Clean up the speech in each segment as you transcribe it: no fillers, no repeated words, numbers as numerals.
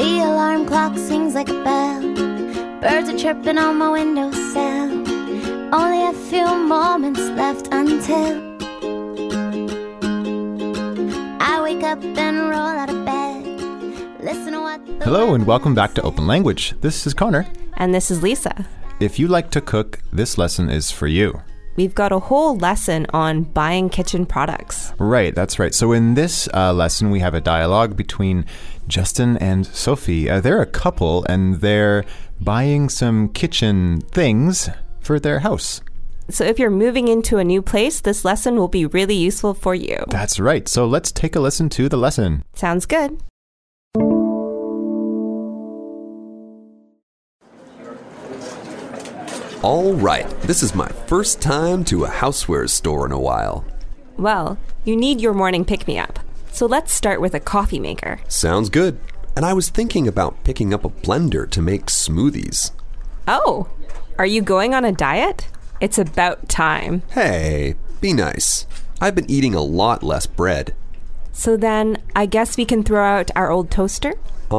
The alarm clock sings like a bell. Birds are chirping on my windowsill. Only a few moments left until I wake up and roll out of bed. Listen to what Hello and welcome back to Open Language. This is Connor. And this is Lisa. If you like to cook, this lesson is for you. We've got a whole lesson on buying kitchen products. Right, that's right. So in this lesson, we have a dialogue between Justin and Sophie. They're a couple and they're buying some kitchen things for their house. So if you're moving into a new place, this lesson will be really useful for you. That's right. So let's take a listen to the lesson. Sounds good. All right, this is my first time to a housewares store in a while. Well, you need your morning pick-me-up. So let's start with a coffee maker. Sounds good. And I was thinking about picking up a blender to make smoothies. Oh, are you going on a diet? It's about time. Hey, be nice. I've been eating a lot less bread. So then, I guess we can throw out our old toaster?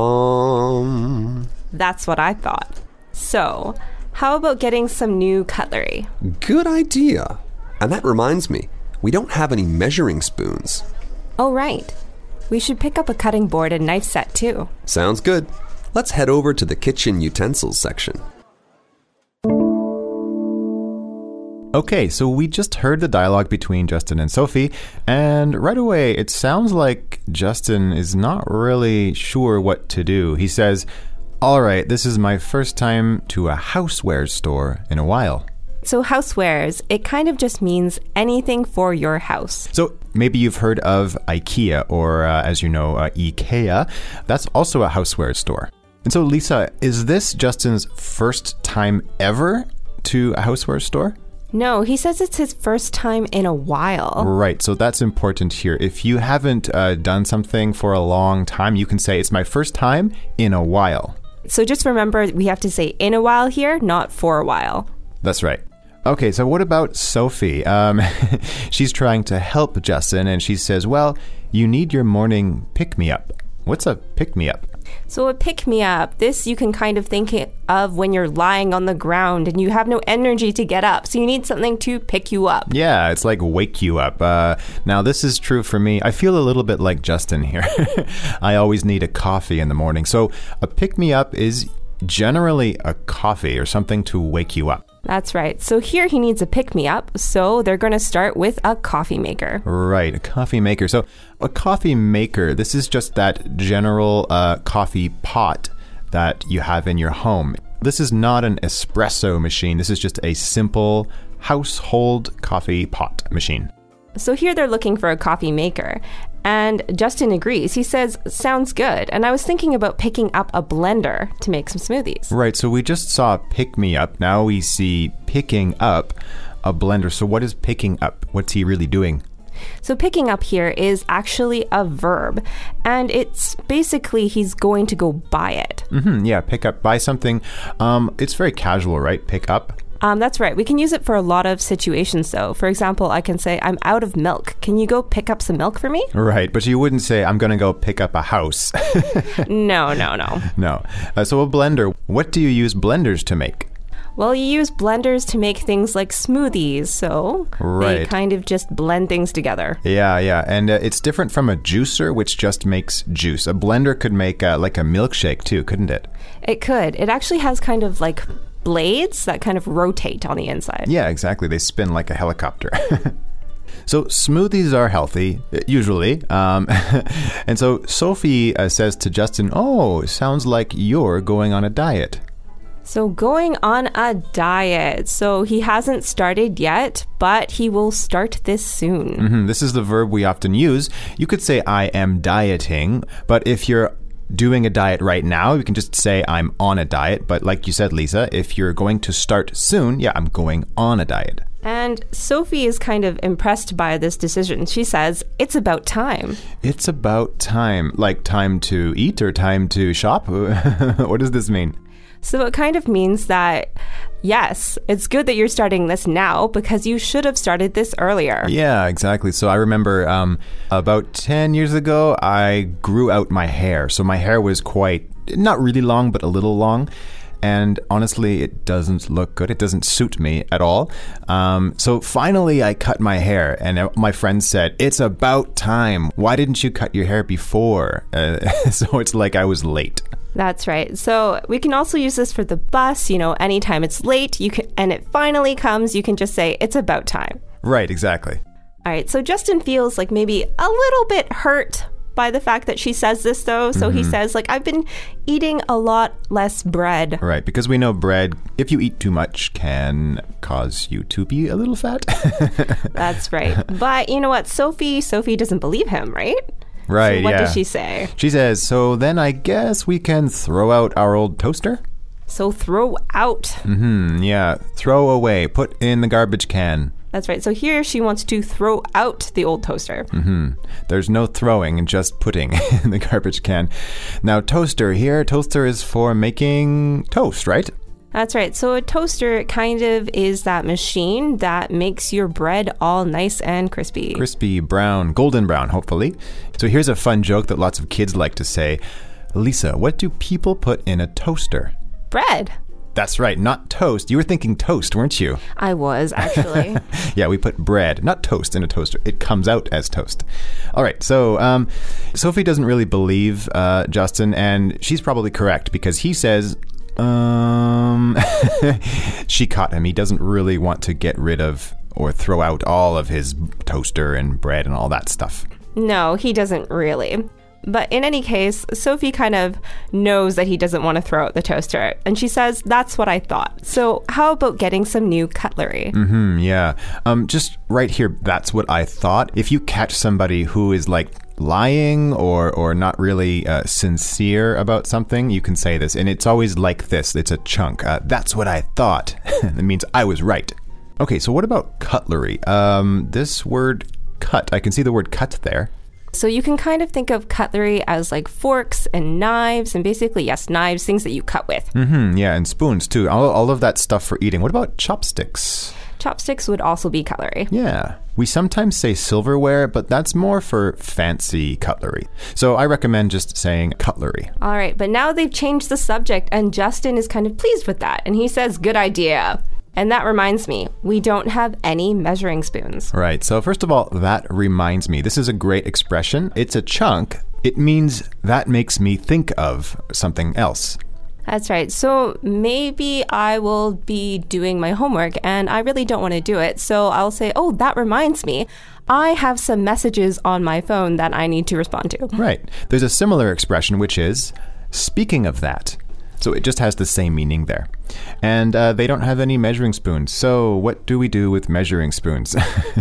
That's what I thought. So, how about getting some new cutlery? Good idea. And that reminds me, we don't have any measuring spoons. Oh, right. We should pick up a cutting board and knife set too. Sounds good. Let's head over to the kitchen utensils section. Okay, so we just heard the dialogue between Justin and Sophie, and right away it sounds like Justin is not really sure what to do. He says, all right, this is my first time to a housewares store in a while. So housewares, it kind of just means anything for your house. So maybe you've heard of IKEA or, as you know, IKEA. That's also a housewares store. And so, Lisa, is this Justin's first time ever to a housewares store? No, he says it's his first time in a while. Right, so that's important here. If you haven't done something for a long time, you can say, it's my first time in a while. So just remember, we have to say in a while here, not for a while. That's right. Okay, so what about Sophie? She's trying to help Justin, and she says, well, you need your morning pick-me-up. What's a pick-me-up? So a pick-me-up, this you can kind of think of when you're lying on the ground and you have no energy to get up. So you need something to pick you up. Yeah, it's like wake you up. Now, this is true for me. I feel a little bit like Justin here. I always need a coffee in the morning. So a pick-me-up is generally a coffee or something to wake you up. That's right. So here he needs a pick-me-up. So they're going to start with a coffee maker. Right, a coffee maker. So a coffee maker, this is just that general coffee pot that you have in your home. This is not an espresso machine. This is just a simple household coffee pot machine. So here they're looking for a coffee maker. And Justin agrees. He says, sounds good. And I was thinking about picking up a blender to make some smoothies. Right, so we just saw pick me up. Now we see picking up a blender. So what is picking up? What's he really doing? So picking up here is actually a verb. And it's basically he's going to go buy it. Yeah, pick up, buy something. It's very casual, right? Pick up. That's right. We can use it for a lot of situations, though. For example, I can say, I'm out of milk. Can you go pick up some milk for me? Right, but you wouldn't say, I'm going to go pick up a house. No. No. So a blender, what do you use blenders to make? Well, you use blenders to make things like smoothies, so right. They kind of just blend things together. Yeah. And it's different from a juicer, which just makes juice. A blender could make like a milkshake too, couldn't it? It could. It actually has kind of like blades that kind of rotate on the inside. Yeah, exactly. They spin like a helicopter. So smoothies are healthy, usually. And so Sophie says to Justin, oh, sounds like you're going on a diet. So going on a diet. So he hasn't started yet, but he will start this soon. This is the verb we often use. You could say, I am dieting. But if you're doing a diet right now, you can just say, I'm on a diet. But like you said, Lisa, if you're going to start soon, yeah, I'm going on a diet. And Sophie is kind of impressed by this decision. She says, it's about time. It's about time. Like time to eat or time to shop? What does this mean? So it kind of means that, yes, it's good that you're starting this now because you should have started this earlier. Yeah, exactly. So I remember about 10 years ago, I grew out my hair. So my hair was quite not really long, but a little long. And honestly, it doesn't look good. It doesn't suit me at all. So finally, I cut my hair. And my friend said, it's about time. Why didn't you cut your hair before? So it's like I was late. That's right. So we can also use this for the bus. Anytime it's late, and it finally comes, you can just say, it's about time. Right, exactly. All right. So Justin feels like maybe a little bit hurt by the fact that she says this, though. So he says, I've been eating a lot less bread. Right, because we know bread, if you eat too much, can cause you to be a little fat. That's right. But you know what? Sophie doesn't believe him, right? Right, so what does she say? She says, so then I guess we can throw out our old toaster? So throw out. Yeah, throw away, put in the garbage can. That's right. So here she wants to throw out the old toaster. There's no throwing, just putting in the garbage can. Now, toaster is for making toast, right? That's right. So a toaster kind of is that machine that makes your bread all nice and crispy. Crispy, brown, golden brown, hopefully. So here's a fun joke that lots of kids like to say. Lisa, what do people put in a toaster? Bread. That's right, not toast. You were thinking toast, weren't you? I was, actually. Yeah, we put bread, not toast, in a toaster. It comes out as toast. All right, so Sophie doesn't really believe Justin, and she's probably correct because he says, she caught him. He doesn't really want to get rid of or throw out all of his toaster and bread and all that stuff. No, he doesn't really. But in any case, Sophie kind of knows that he doesn't want to throw out the toaster. And she says, that's what I thought. So how about getting some new cutlery? Yeah. Just right here, that's what I thought. If you catch somebody who is lying or not really sincere about something, you can say this. And it's always like this. It's a chunk. That's what I thought. It means I was right. Okay, so what about cutlery? This word cut, I can see the word cut there. So you can kind of think of cutlery as forks and knives, and basically, yes, knives, things that you cut with. Yeah, and spoons too. All of that stuff for eating. What about chopsticks? Chopsticks would also be cutlery. Yeah. We sometimes say silverware, but that's more for fancy cutlery. So I recommend just saying cutlery. All right, but now they've changed the subject, and Justin is kind of pleased with that. And he says, good idea. And that reminds me, we don't have any measuring spoons. Right. So first of all, that reminds me. This is a great expression. It's a chunk. It means that makes me think of something else. That's right. So maybe I will be doing my homework and I really don't want to do it. So I'll say, oh, that reminds me. I have some messages on my phone that I need to respond to. Right. There's a similar expression, which is, speaking of that. So it just has the same meaning there. And they don't have any measuring spoons. So what do we do with measuring spoons?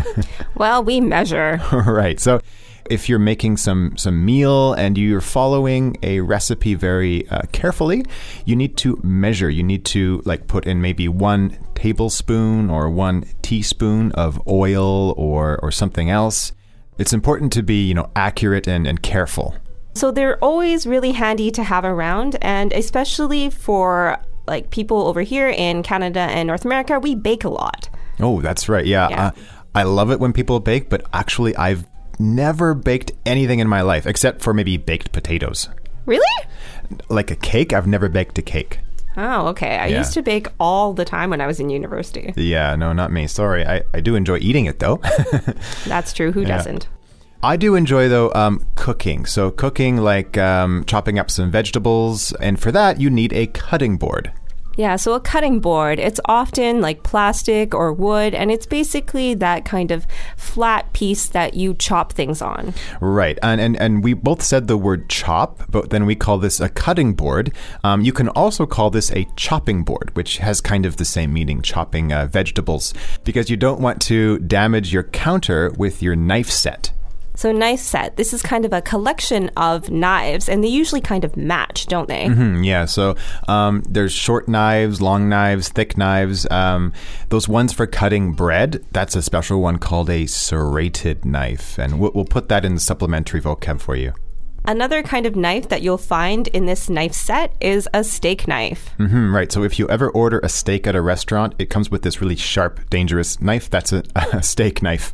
Well, we measure. Right. So if you're making some meal and you're following a recipe very carefully, you need to measure. You need to put in maybe 1 tablespoon or 1 teaspoon of oil or something else. It's important to be, accurate and careful. So they're always really handy to have around, and especially for people over here in Canada and North America, we bake a lot. Oh, that's right. Yeah. I love it when people bake, but actually I've never baked anything in my life except for maybe baked potatoes. Really? Like a cake? I've never baked a cake. Oh, okay. I used to bake all the time when I was in university. Yeah, no, not me. Sorry. I do enjoy eating it, though. That's true. Who doesn't? I do enjoy, though, cooking. So cooking, chopping up some vegetables. And for that, you need a cutting board. Yeah, so a cutting board, it's often plastic or wood, and it's basically that kind of flat piece that you chop things on. Right. And we both said the word chop, but then we call this a cutting board. You can also call this a chopping board, which has kind of the same meaning, chopping vegetables, because you don't want to damage your counter with your knife set. So knife set, this is kind of a collection of knives, and they usually kind of match, don't they? Yeah, so there's short knives, long knives, thick knives. Those ones for cutting bread, that's a special one called a serrated knife, and we'll put that in the supplementary vocab for you. Another kind of knife that you'll find in this knife set is a steak knife. Right, so if you ever order a steak at a restaurant, it comes with this really sharp, dangerous knife. That's a steak knife.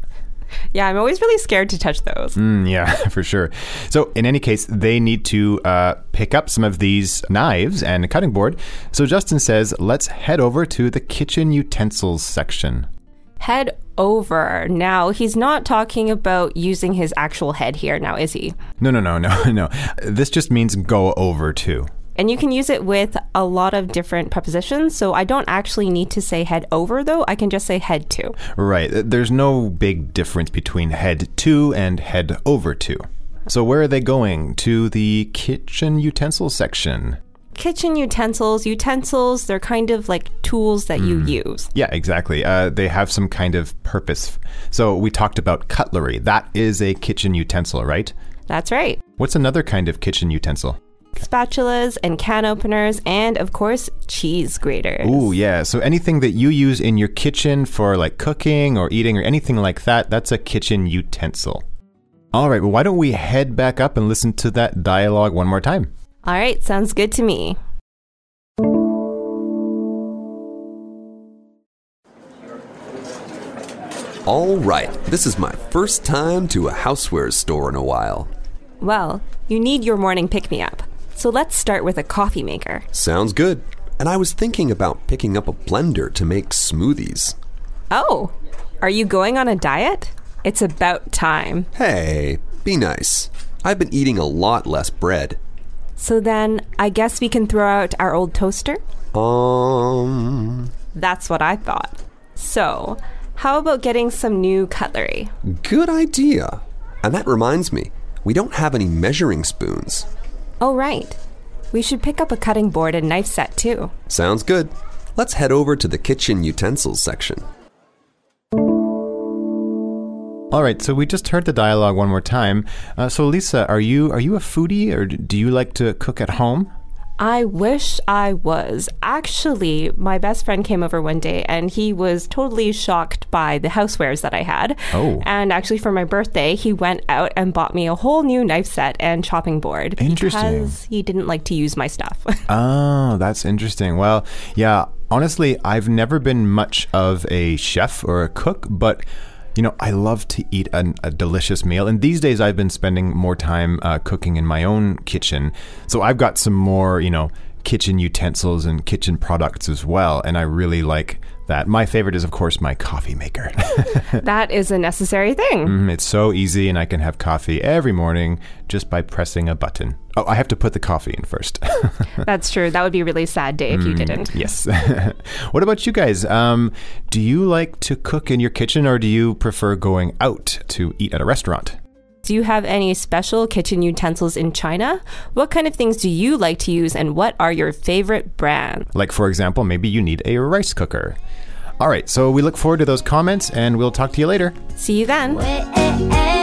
Yeah, I'm always really scared to touch those. Yeah, for sure. So in any case, they need to pick up some of these knives and a cutting board. So Justin says, let's head over to the kitchen utensils section. Head over. Now, he's not talking about using his actual head here now, is he? No. This just means go over to. And you can use it with a lot of different prepositions. So I don't actually need to say head over, though. I can just say head to. Right. There's no big difference between head to and head over to. So where are they going? To the kitchen utensils section. Kitchen utensils, they're kind of like tools that you use. Yeah, exactly. They have some kind of purpose. So we talked about cutlery. That is a kitchen utensil, right? That's right. What's another kind of kitchen utensil? Spatulas and can openers, and of course, cheese graters. Ooh, yeah. So anything that you use in your kitchen for like cooking or eating or anything like that, that's a kitchen utensil. All right, well, why don't we head back up and listen to that dialogue one more time? All right, sounds good to me. All right, this is my first time to a housewares store in a while. Well, you need your morning pick-me-up. So let's start with a coffee maker. Sounds good. And I was thinking about picking up a blender to make smoothies. Oh, are you going on a diet? It's about time. Hey, be nice. I've been eating a lot less bread. So then, I guess we can throw out our old toaster? That's what I thought. So, how about getting some new cutlery? Good idea. And that reminds me, we don't have any measuring spoons. Oh, right. We should pick up a cutting board and knife set, too. Sounds good. Let's head over to the kitchen utensils section. All right, so we just heard the dialogue one more time. So Lisa, are you a foodie, or do you like to cook at home? I wish I was. Actually, my best friend came over one day and he was totally shocked by the housewares that I had. Oh. And actually for my birthday, he went out and bought me a whole new knife set and chopping board. Interesting. Because he didn't like to use my stuff. Oh, that's interesting. Well, yeah, honestly, I've never been much of a chef or a cook, but you know, I love to eat a delicious meal. And these days I've been spending more time cooking in my own kitchen. So I've got some more, kitchen utensils and kitchen products as well. And I really like that. My favorite is, of course, my coffee maker. That is a necessary thing. It's so easy, and I can have coffee every morning just by pressing a button. Oh, I have to put the coffee in first. That's true. That would be a really sad day if you didn't. Yes. What about you guys? Do you like to cook in your kitchen, or do you prefer going out to eat at a restaurant? Do you have any special kitchen utensils in China? What kind of things do you like to use, and what are your favorite brands? Like, for example, maybe you need a rice cooker. All right, so we look forward to those comments, and we'll talk to you later. See you then.